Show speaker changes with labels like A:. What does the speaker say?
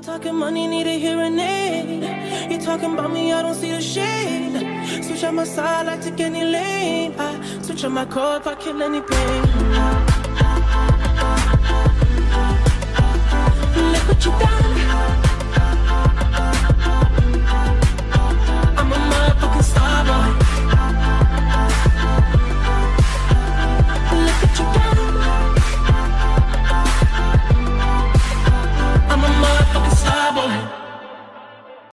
A: talking money, need a hearing aid. You talking about me, I don't see the shade. Switch on my side, I take any lane. I switch on my core if I kill any pain. Look what you done.